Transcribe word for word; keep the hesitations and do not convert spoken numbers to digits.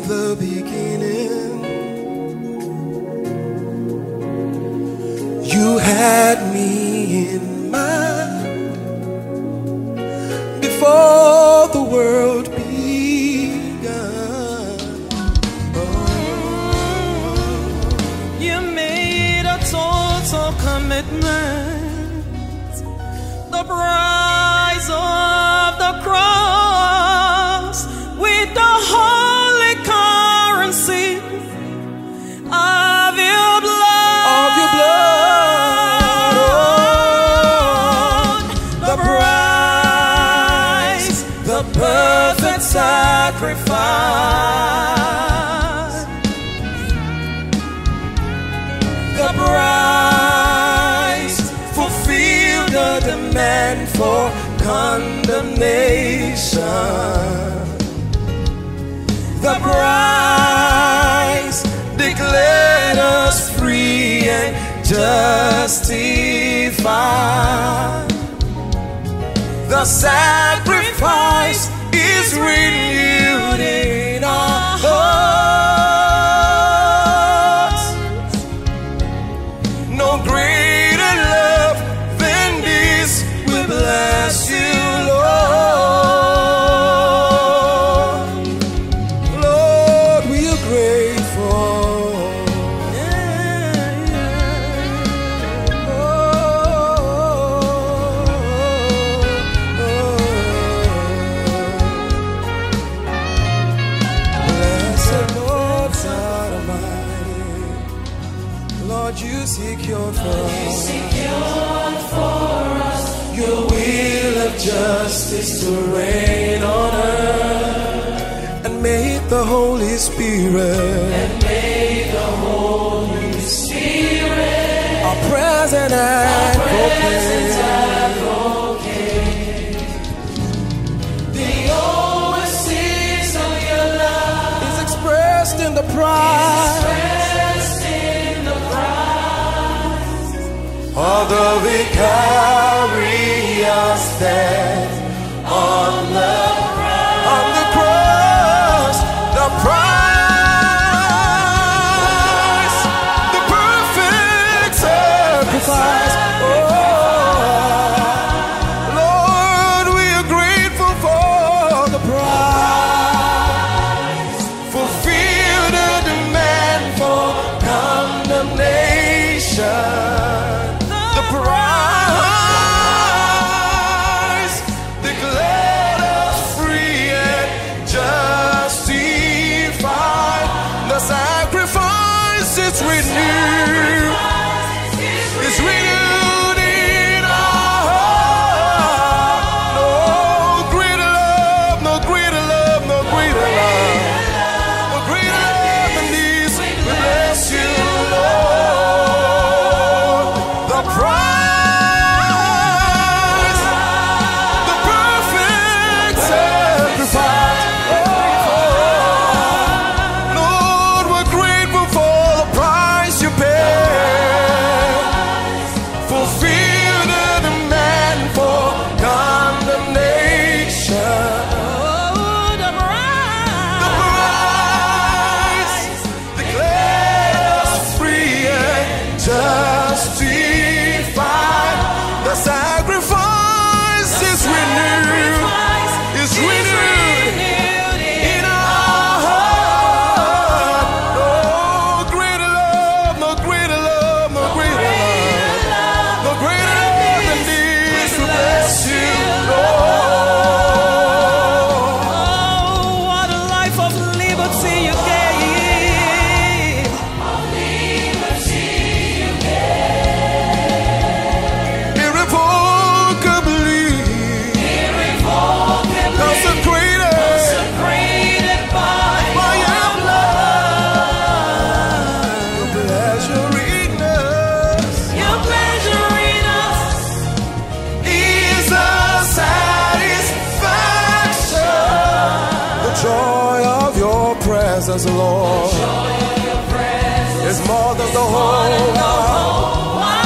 the beginning. You had me in mind before the world began. Oh. You made a total commitment, the price of the cross with the holy currency of your blood. Of your blood. The price, the perfect sacrifice. The price fulfilled the demand for condemnation. The price declared us free and justified. The sacrifice is renewed in our hearts. No greater love than this, we bless you, Lord. Lord, we are grateful. Yeah, yeah. Oh, oh, oh. Blessed Lord God Almighty, Lord, you secured for us your will of justice to reign on earth, and make the Holy Spirit, and make the Holy Spirit our present advocate. The overseas of your love is expressed in the price, expressed in the price of the vicarious death on the cross. On the cross, the price, the perfect sacrifice. Oh, Lord, we are grateful for the price. Fulfill the demand for condemnation. The price declared us free and justified. The sacrifice is renewed, is renewed in our heart. No greater love, no greater love, no greater love, no greater love than this. We bless you, Lord. The price, the perfect sacrifice. Oh, Lord, we're grateful for the price you paid. Fulfill the demand for condemnation. Oh, the The price. price declared us free and justified. The sacrifice is renewed, is renewed in our heart. No greater love, no greater love, no greater love, no greater love than this. We bless you, Lord. Oh, what a life of liberty you gave. Irrevocably consecrated Consecrated by by your blood. Your pleasure in us your pleasure in us. is a satisfaction. The joy of your presence, Lord, is more than the whole world.